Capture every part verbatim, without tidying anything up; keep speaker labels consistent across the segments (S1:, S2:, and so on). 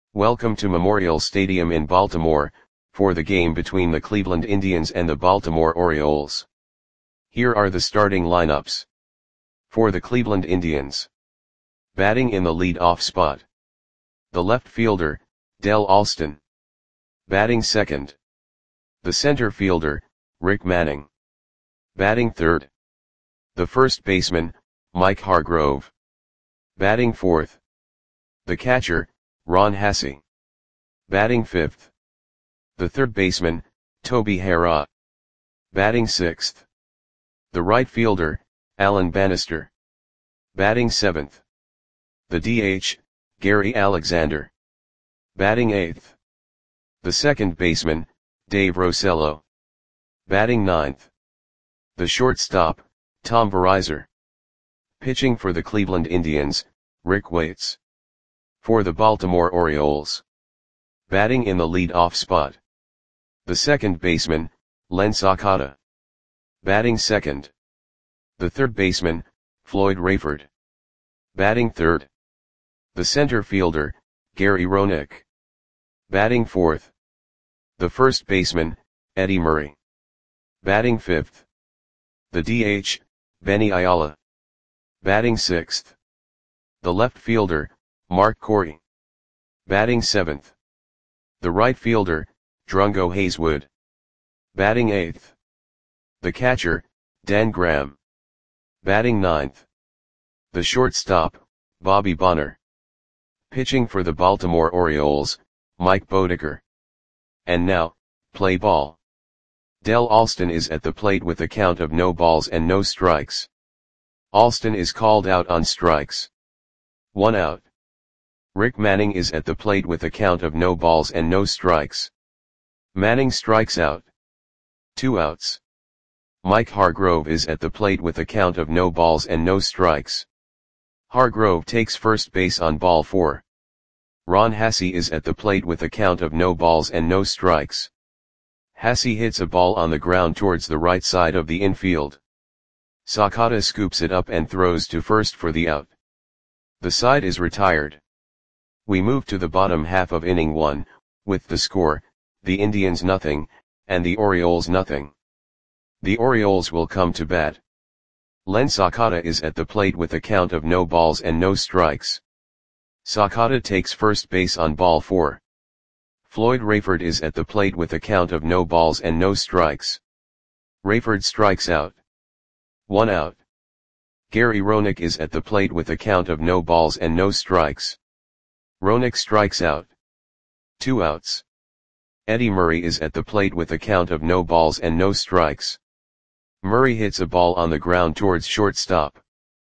S1: Welcome to Memorial Stadium in Baltimore, for the game between the Cleveland Indians and the Baltimore Orioles. Here are the starting lineups. For the Cleveland Indians. Batting in the lead-off spot. The left fielder, Dell Alston. Batting second. The center fielder, Rick Manning. Batting third. The first baseman, Mike Hargrove. Batting fourth. The catcher, Ron Hassey. Batting fifth. The third baseman, Toby Harrah. Batting sixth. The right fielder, Alan Bannister. Batting seventh. The D H, Gary Alexander. Batting eighth. The second baseman, Dave Rosello. Batting ninth. The shortstop, Tom Verizor. Pitching for the Cleveland Indians, Rick Waits. For the Baltimore Orioles. Batting in the lead-off spot. The second baseman, Len Sakata. Batting second. The third baseman, Floyd Rayford. Batting third. The center fielder, Gary Roenick. Batting fourth. The first baseman, Eddie Murray. Batting fifth. The D H, Benny Ayala. Batting sixth. The left fielder, Mark Corey. Batting seventh. The right fielder, Drungo Hayswood. Batting eighth. The catcher, Dan Graham. Batting ninth. The shortstop, Bobby Bonner. Pitching for the Baltimore Orioles, Mike Boddicker. And now, play ball. Dell Alston is at the plate with a count of no balls and no strikes. Alston is called out on strikes. One out. Rick Manning is at the plate with a count of no balls and no strikes. Manning strikes out. Two outs. Mike Hargrove is at the plate with a count of no balls and no strikes. Hargrove takes first base on ball four. Ron Hassey is at the plate with a count of no balls and no strikes. Hassey hits a ball on the ground towards the right side of the infield. Sakata scoops it up and throws to first for the out. The side is retired. We move to the bottom half of inning one, with the score, the Indians nothing, and the Orioles nothing. The Orioles will come to bat. Len Sakata is at the plate with a count of no balls and no strikes. Sakata takes first base on ball four. Floyd Rayford is at the plate with a count of no balls and no strikes. Rayford strikes out. One out. Gary Roenick is at the plate with a count of no balls and no strikes. Roenick strikes out. Two outs. Eddie Murray is at the plate with a count of no balls and no strikes. Murray hits a ball on the ground towards shortstop.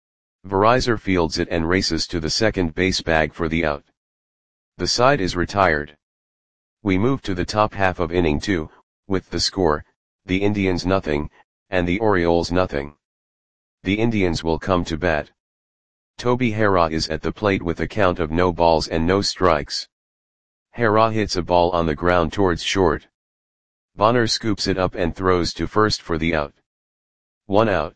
S1: Verizor fields it and races to the second base bag for the out. The side is retired. We move to the top half of inning two, with the score, the Indians nothing, and the Orioles nothing. The Indians will come to bat. Toby Harrah is at the plate with a count of no balls and no strikes. Harrah hits a ball on the ground towards short. Bonner scoops it up and throws to first for the out. One out.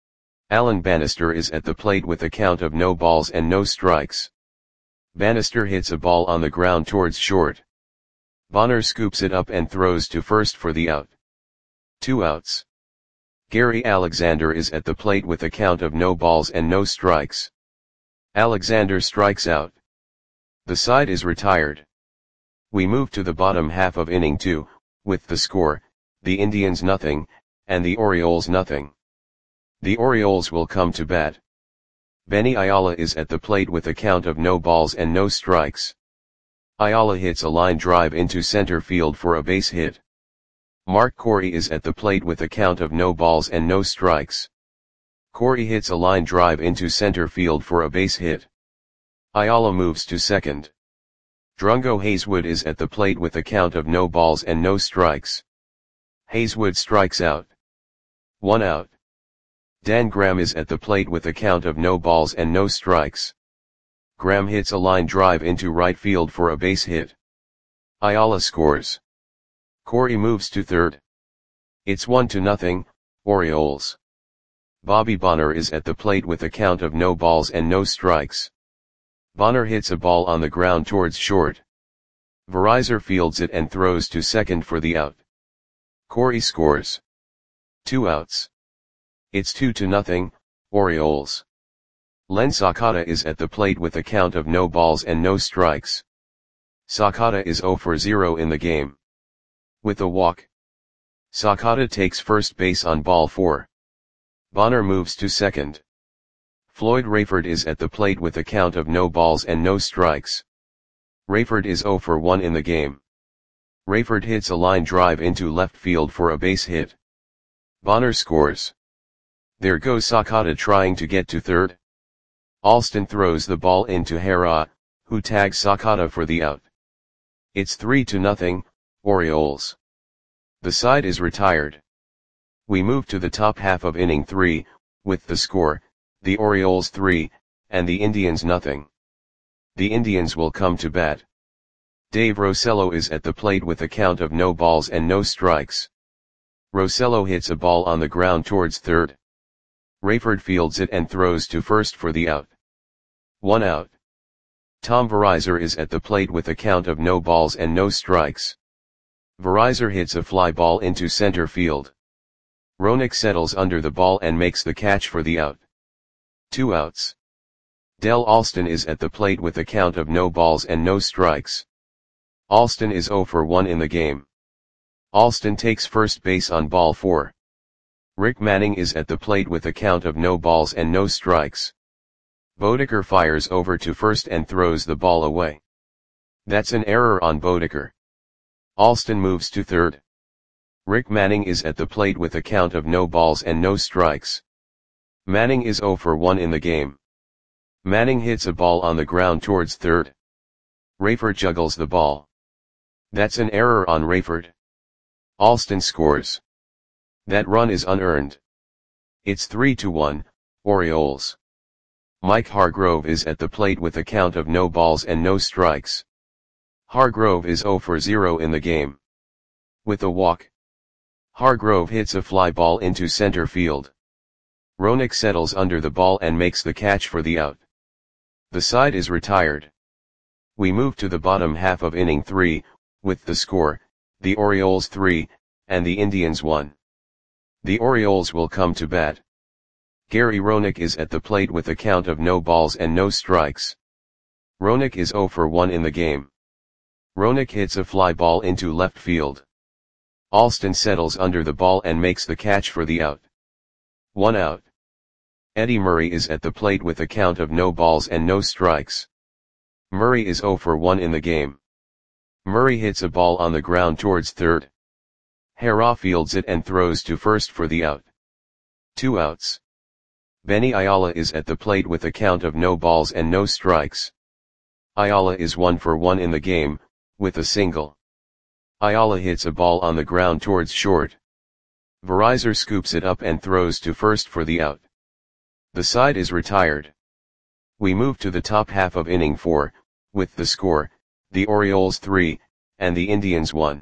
S1: Alan Bannister is at the plate with a count of no balls and no strikes. Bannister hits a ball on the ground towards short. Bonner scoops it up and throws to first for the out. Two outs. Gary Alexander is at the plate with a count of no balls and no strikes. Alexander strikes out. The side is retired. We move to the bottom half of inning two, with the score, the Indians nothing, and the Orioles nothing. The Orioles will come to bat. Benny Ayala is at the plate with a count of no balls and no strikes. Ayala hits a line drive into center field for a base hit. Mark Corey is at the plate with a count of no balls and no strikes. Corey hits a line drive into center field for a base hit. Ayala moves to second. Drungo Hayswood is at the plate with a count of no balls and no strikes. Hayswood strikes out. One out. Dan Graham is at the plate with a count of no balls and no strikes. Graham hits a line drive into right field for a base hit. Ayala scores. Corey moves to third. It's one to nothing, Orioles. Bobby Bonner is at the plate with a count of no balls and no strikes. Bonner hits a ball on the ground towards short. Verizor fields it and throws to second for the out. Corey scores. Two outs. It's two to nothing, Orioles. Len Sakata is at the plate with a count of no balls and no strikes. Sakata is zero for zero in the game. With a walk, Sakata takes first base on ball four. Bonner moves to second. Floyd Rayford is at the plate with a count of no balls and no strikes. Rayford is zero for one in the game. Rayford hits a line drive into left field for a base hit. Bonner scores. There goes Sakata trying to get to third. Alston throws the ball into Hera, who tags Sakata for the out. It's three to nothing, Orioles. The side is retired. We move to the top half of inning three, with the score, the Orioles three, and the Indians nothing. The Indians will come to bat. Dave Rosello is at the plate with a count of no balls and no strikes. Rosello hits a ball on the ground towards third. Rayford fields it and throws to first for the out. One out. Tom Verizor is at the plate with a count of no balls and no strikes. Verizor hits a fly ball into center field. Roenick settles under the ball and makes the catch for the out. Two outs. Del Alston is at the plate with a count of no balls and no strikes. Alston is zero for one in the game. Alston takes first base on ball four. Rick Manning is at the plate with a count of no balls and no strikes. Bodeker fires over to first and throws the ball away. That's an error on Bodeker. Alston moves to third. Rick Manning is at the plate with a count of no balls and no strikes. Manning is zero for one in the game. Manning hits a ball on the ground towards third. Rayford juggles the ball. That's an error on Rayford. Alston scores. That run is unearned. It's three to one, Orioles. Mike Hargrove is at the plate with a count of no balls and no strikes. Hargrove is zero for zero in the game. With a walk, Hargrove hits a fly ball into center field. Roenick settles under the ball and makes the catch for the out. The side is retired. We move to the bottom half of inning three, with the score, the Orioles three, and the Indians one. The Orioles will come to bat. Gary Roenick is at the plate with a count of no balls and no strikes. Roenick is zero for one in the game. Roenick hits a fly ball into left field. Alston settles under the ball and makes the catch for the out. One out. Eddie Murray is at the plate with a count of no balls and no strikes. Murray is zero for one in the game. Murray hits a ball on the ground towards third. Hera fields it and throws to first for the out. Two outs. Benny Ayala is at the plate with a count of no balls and no strikes. Ayala is one for one in the game, with a single. Ayala hits a ball on the ground towards short. Verizor scoops it up and throws to first for the out. The side is retired. We move to the top half of inning four, with the score, the Orioles three, and the Indians one.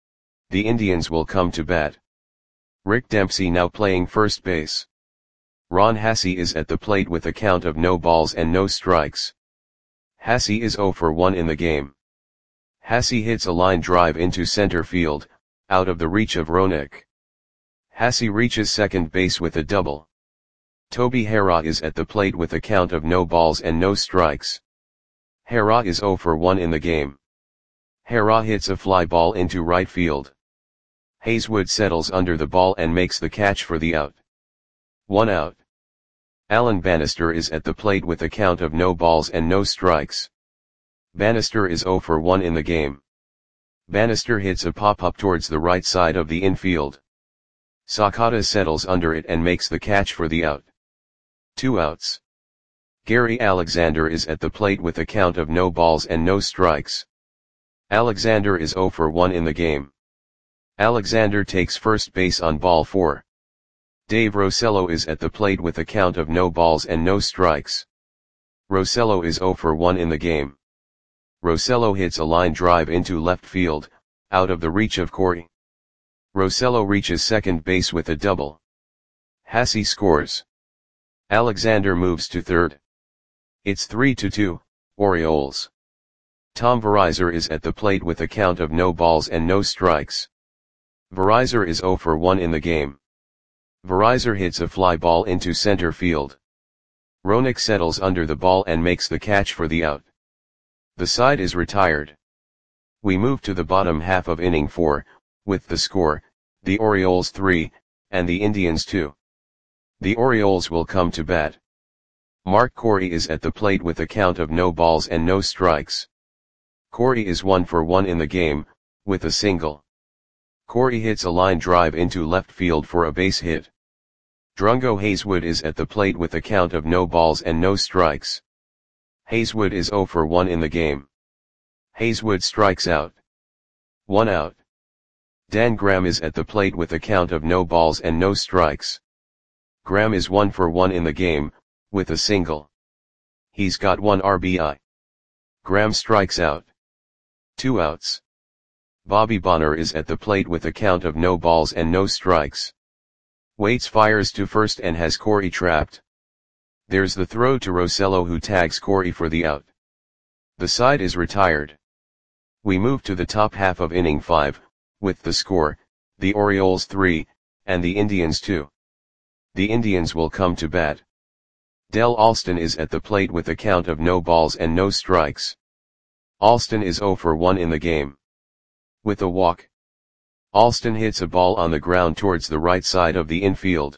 S1: The Indians will come to bat. Rick Dempsey now playing first base. Ron Hassey is at the plate with a count of no balls and no strikes. Hassey is zero for one in the game. Hassey hits a line drive into center field, out of the reach of Roenick. Hassey reaches second base with a double. Toby Hera is at the plate with a count of no balls and no strikes. Hera is zero for one in the game. Hera hits a fly ball into right field. Hayswood settles under the ball and makes the catch for the out. One out. Alan Bannister is at the plate with a count of no balls and no strikes. Bannister is zero for one in the game. Bannister hits a pop-up towards the right side of the infield. Sakata settles under it and makes the catch for the out. Two outs. Gary Alexander is at the plate with a count of no balls and no strikes. Alexander is zero for one in the game. Alexander takes first base on ball four. Dave Rosello is at the plate with a count of no balls and no strikes. Rosello is zero for one in the game. Rosello hits a line drive into left field, out of the reach of Corey. Rosello reaches second base with a double. Hassey scores. Alexander moves to third. It's three to two, Orioles. Tom Verizor is at the plate with a count of no balls and no strikes. Verizor is zero for one in the game. Verizor hits a fly ball into center field. Roenick settles under the ball and makes the catch for the out. The side is retired. We move to the bottom half of inning four, with the score, the Orioles three, and the Indians two. The Orioles will come to bat. Mark Corey is at the plate with a count of no balls and no strikes. Corey is one for one in the game, with a single. Corey hits a line drive into left field for a base hit. Drungo Hayswood is at the plate with a count of no balls and no strikes. Hayswood is zero for one in the game. Hayswood strikes out. One out. Dan Graham is at the plate with a count of no balls and no strikes. Graham is one for one in the game, with a single. He's got one R B I. Graham strikes out. Two outs. Bobby Bonner is at the plate with a count of no balls and no strikes. Waits fires to first and has Corey trapped. There's the throw to Rosello, who tags Corey for the out. The side is retired. We move to the top half of inning five, with the score, the Orioles three, and the Indians two. The Indians will come to bat. Del Alston is at the plate with a count of no balls and no strikes. Alston is zero for one in the game. With a walk. Alston hits a ball on the ground towards the right side of the infield.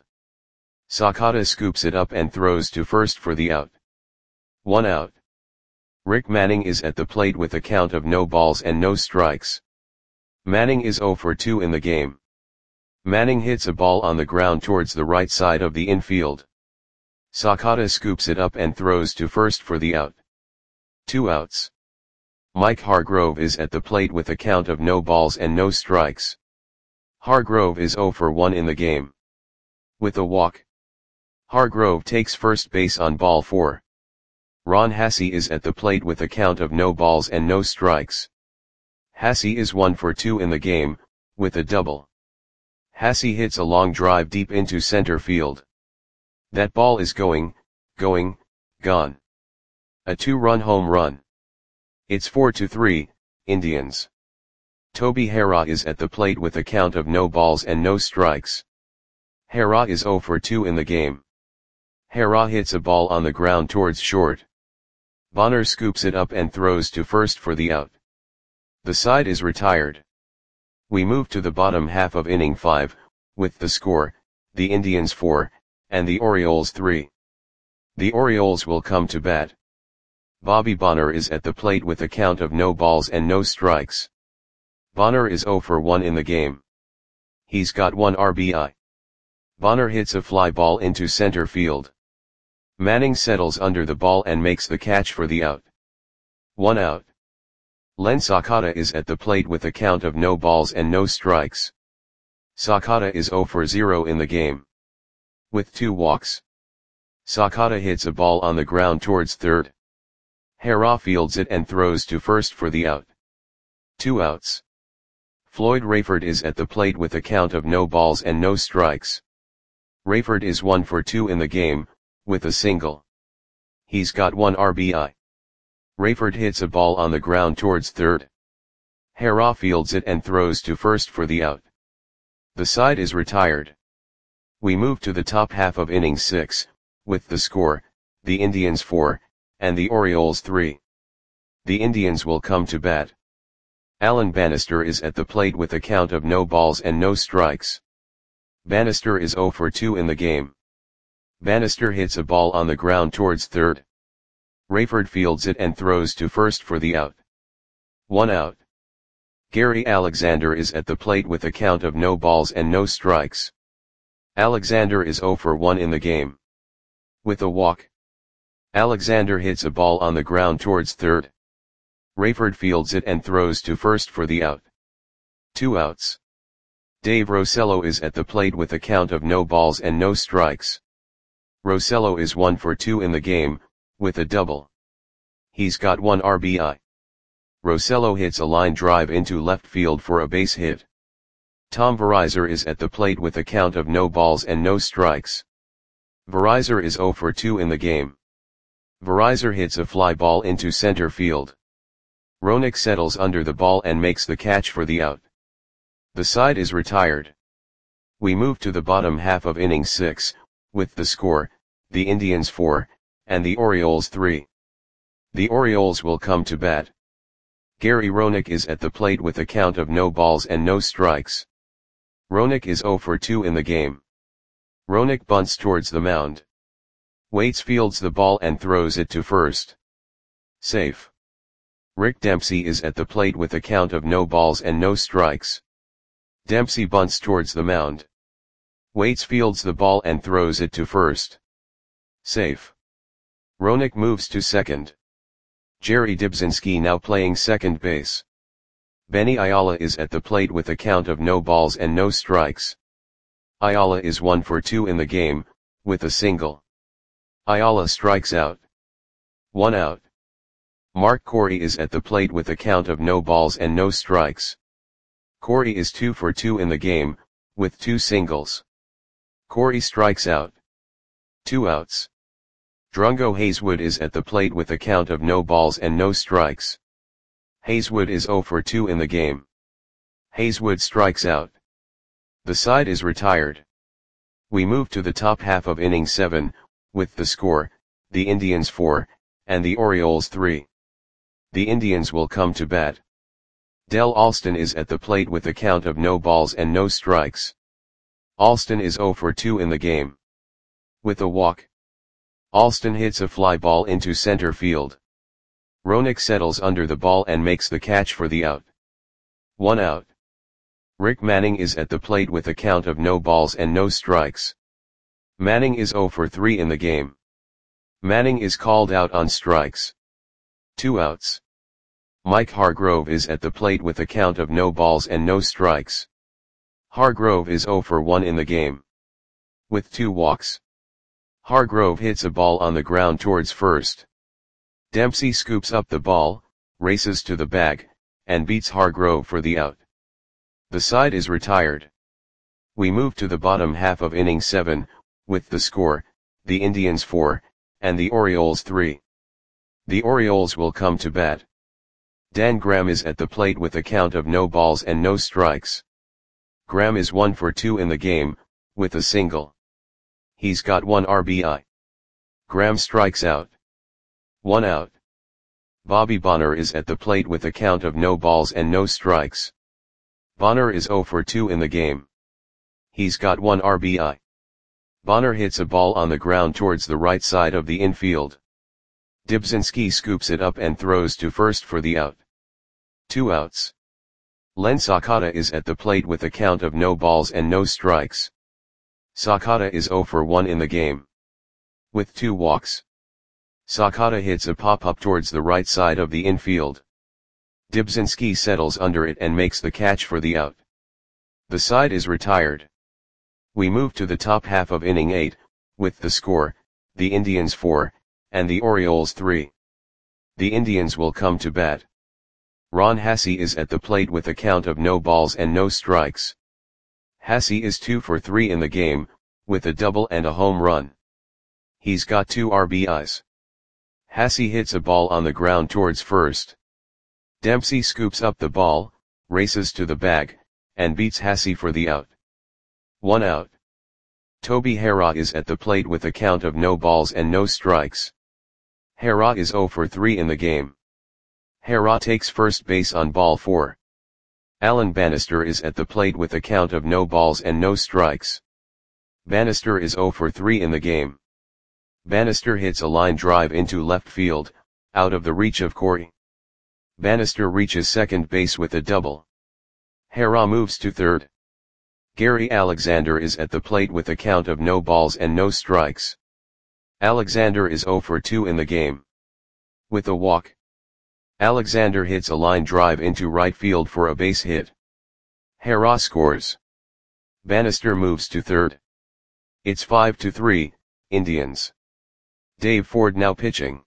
S1: Sakata scoops it up and throws to first for the out. One out. Rick Manning is at the plate with a count of no balls and no strikes. Manning is zero for two in the game. Manning hits a ball on the ground towards the right side of the infield. Sakata scoops it up and throws to first for the out. Two outs. Mike Hargrove is at the plate with a count of no balls and no strikes. Hargrove is zero for one in the game. With a walk. Hargrove takes first base on ball four. Ron Hassey is at the plate with a count of no balls and no strikes. Hassey is one for two in the game, with a double. Hassey hits a long drive deep into center field. That ball is going, going, gone. A two-run home run. It's four to three, Indians. Toby Harrah is at the plate with a count of no balls and no strikes. Harrah is zero for two in the game. Harrah hits a ball on the ground towards short. Bonner scoops it up and throws to first for the out. The side is retired. We move to the bottom half of inning five, with the score, the Indians four, and the Orioles three. The Orioles will come to bat. Bobby Bonner is at the plate with a count of no balls and no strikes. Bonner is zero for one in the game. He's got one R B I. Bonner hits a fly ball into center field. Manning settles under the ball and makes the catch for the out. One out. Len Sakata is at the plate with a count of no balls and no strikes. Sakata is zero for zero in the game. With two walks. Sakata hits a ball on the ground towards third. Harrah fields it and throws to first for the out. Two outs. Floyd Rayford is at the plate with a count of no balls and no strikes. Rayford is one for two in the game, with a single. He's got one R B I. Rayford hits a ball on the ground towards third. Harrah fields it and throws to first for the out. The side is retired. We move to the top half of inning six, with the score, the Indians four, and the Orioles three. The Indians will come to bat. Alan Bannister is at the plate with a count of no balls and no strikes. Bannister is zero for two in the game. Bannister hits a ball on the ground towards third. Rayford fields it and throws to first for the out. One out. Gary Alexander is at the plate with a count of no balls and no strikes. Alexander is zero for one in the game. With a walk. Alexander hits a ball on the ground towards third. Rayford fields it and throws to first for the out. Two outs. Dave Rosello is at the plate with a count of no balls and no strikes. Rosello is one for two in the game, with a double. He's got one R B I. Rosello hits a line drive into left field for a base hit. Tom Verizor is at the plate with a count of no balls and no strikes. Verizor is zero for two in the game. Verizor hits a fly ball into center field. Roenick settles under the ball and makes the catch for the out. The side is retired. We move to the bottom half of innings six, with the score, the Indians four, and the Orioles three. The Orioles will come to bat. Gary Roenick is at the plate with a count of no balls and no strikes. Roenick is oh for two in the game. Roenick bunts towards the mound. Waits fields the ball and throws it to first. Safe. Rick Dempsey is at the plate with a count of no balls and no strikes. Dempsey bunts towards the mound. Waits fields the ball and throws it to first. Safe. Roenick moves to second. Jerry Dybzinski now playing second base. Benny Ayala is at the plate with a count of no balls and no strikes. Ayala is one for two in the game, with a single. Ayala strikes out. One out. Mark Corey is at the plate with a count of no balls and no strikes. Corey is two for two in the game, with two singles. Corey strikes out. Two outs. Drungo Hayswood is at the plate with a count of no balls and no strikes. Hayswood is oh for two in the game. Hayswood strikes out. The side is retired. We move to the top half of inning seven, with the score, the Indians four, and the Orioles three. The Indians will come to bat. Del Alston is at the plate with a count of no balls and no strikes. Alston is oh for two in the game. With a walk. Alston hits a fly ball into center field. Roenick settles under the ball and makes the catch for the out. One out. Rick Manning is at the plate with a count of no balls and no strikes. Manning is oh for three in the game. Manning is called out on strikes. Two outs. Mike Hargrove is at the plate with a count of no balls and no strikes. Hargrove is oh for one in the game. With two walks. Hargrove hits a ball on the ground towards first. Dempsey scoops up the ball, races to the bag, and beats Hargrove for the out. The side is retired. We move to the bottom half of inning seven, with the score, the Indians four, and the Orioles three. The Orioles will come to bat. Dan Graham is at the plate with a count of no balls and no strikes. Graham is one for two in the game, with a single. He's got one R B I. Graham strikes out. One out. Bobby Bonner is at the plate with a count of no balls and no strikes. Bonner is oh for two in the game. He's got one R B I. Bonner hits a ball on the ground towards the right side of the infield. Dybzinski scoops it up and throws to first for the out. Two outs. Len Sakata is at the plate with a count of no balls and no strikes. Sakata is oh for one in the game. With two walks. Sakata hits a pop-up towards the right side of the infield. Dybzinski settles under it and makes the catch for the out. The side is retired. We move to the top half of inning eight, with the score, the Indians four, and the Orioles three. The Indians will come to bat. Ron Hassey is at the plate with a count of no balls and no strikes. Hassey is two for three in the game, with a double and a home run. He's got two R B Is. Hassey hits a ball on the ground towards first. Dempsey scoops up the ball, races to the bag, and beats Hassey for the out. One out. Toby Harrah is at the plate with a count of no balls and no strikes. Harrah is oh for three in the game. Harrah takes first base on ball four. Alan Bannister is at the plate with a count of no balls and no strikes. Bannister is oh for three in the game. Bannister hits a line drive into left field, out of the reach of Corey. Bannister reaches second base with a double. Harrah moves to third. Gary Alexander is at the plate with a count of no balls and no strikes. Alexander is oh for two in the game. With a walk. Alexander hits a line drive into right field for a base hit. Harrah scores. Bannister moves to third. It's five to three, Indians. Dave Ford now pitching.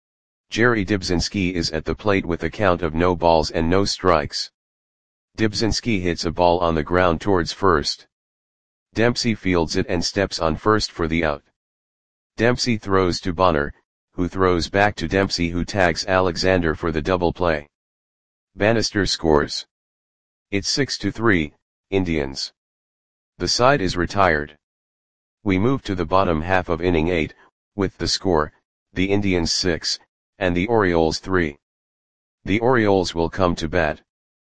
S1: Jerry Dybzinski is at the plate with a count of no balls and no strikes. Dybzinski hits a ball on the ground towards first. Dempsey fields it and steps on first for the out. Dempsey throws to Bonner, who throws back to Dempsey, who tags Alexander for the double play. Bannister scores. It's six to three, Indians. The side is retired. We move to the bottom half of inning eight, with the score, the Indians six, and the Orioles three. The Orioles will come to bat.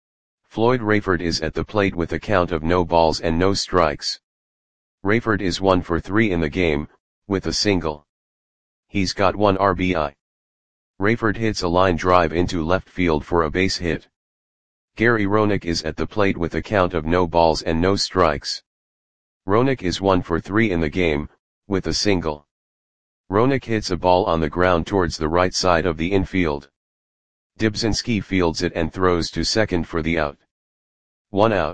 S1: Floyd Rayford is at the plate with a count of no balls and no strikes. Rayford is one for three in the game, with a single. He's got one R B I. Rayford hits a line drive into left field for a base hit. Gary Roenick is at the plate with a count of no balls and no strikes. Roenick is one for three in the game, with a single. Roenick hits a ball on the ground towards the right side of the infield. Dibzinski fields it and throws to second for the out. One out.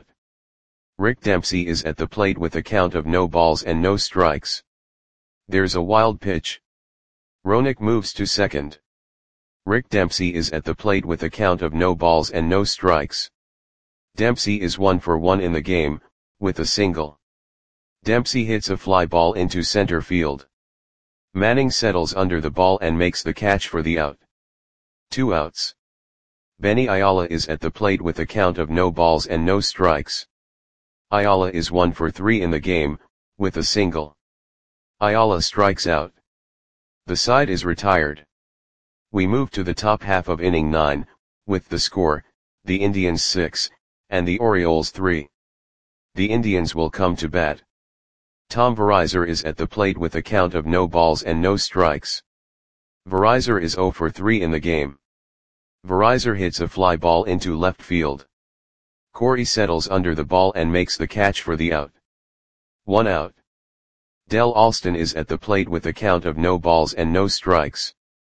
S1: Rick Dempsey is at the plate with a count of no balls and no strikes. There's a wild pitch. Roenick moves to second. Rick Dempsey is at the plate with a count of no balls and no strikes. Dempsey is one for one in the game, with a single. Dempsey hits a fly ball into center field. Manning settles under the ball and makes the catch for the out. Two outs. Benny Ayala is at the plate with a count of no balls and no strikes. Ayala is one for three in the game, with a single. Ayala strikes out. The side is retired. We move to the top half of inning nine, with the score, the Indians six, and the Orioles three. The Indians will come to bat. Tom Verizor is at the plate with a count of no balls and no strikes. Verizor is zero for three in the game. Verizor hits a fly ball into left field. Corey settles under the ball and makes the catch for the out. One out. Del Alston is at the plate with a count of no balls and no strikes.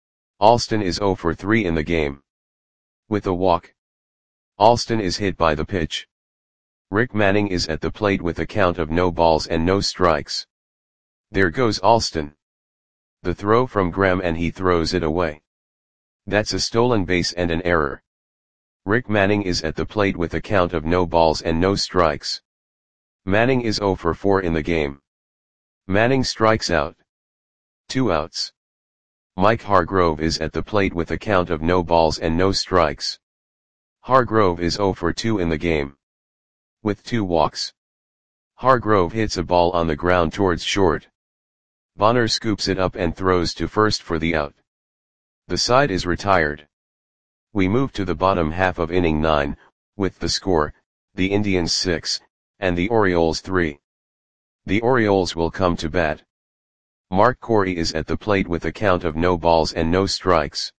S1: Alston is zero for three in the game. With a walk. Alston is hit by the pitch. Rick Manning is at the plate with a count of no balls and no strikes. There goes Alston. The throw from Graham and he throws it away. That's a stolen base and an error. Rick Manning is at the plate with a count of no balls and no strikes. Manning is zero for four in the game. Manning strikes out. Two outs. Mike Hargrove is at the plate with a count of no balls and no strikes. Hargrove is zero for two in the game. With two walks. Hargrove hits a ball on the ground towards short. Bonner scoops it up and throws to first for the out. The side is retired. We move to the bottom half of inning nine, with the score, the Indians six, and the Orioles three. The Orioles will come to bat. Mark Corey is at the plate with a count of no balls and no strikes.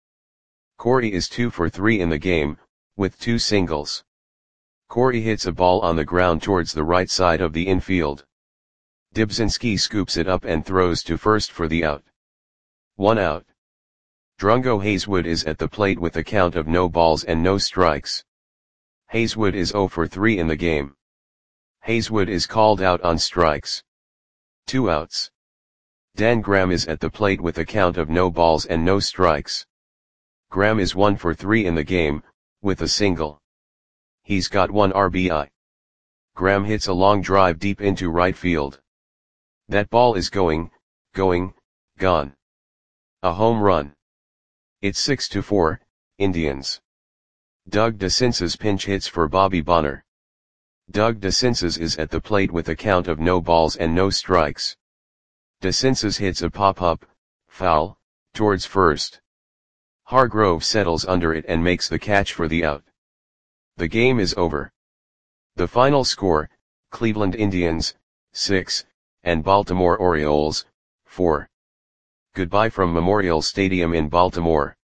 S1: Corey is two for three in the game, with two singles. Corey hits a ball on the ground towards the right side of the infield. Dibzinski scoops it up and throws to first for the out. One out. Drungo Hayswood is at the plate with a count of no balls and no strikes. Hayswood is zero for three in the game. Hayswood is called out on strikes. Two outs. Dan Graham is at the plate with a count of no balls and no strikes. Graham is one for three in the game, with a single. He's got one R B I. Graham hits a long drive deep into right field. That ball is going, going, gone. A home run. It's six to four, Indians. Doug DeCinces pinch hits for Bobby Bonner. Doug DeCinces is at the plate with a count of no balls and no strikes. DeCinces hits a pop-up, foul, towards first. Hargrove settles under it and makes the catch for the out. The game is over. The final score, Cleveland Indians, six, and Baltimore Orioles, four. Goodbye from Memorial Stadium in Baltimore.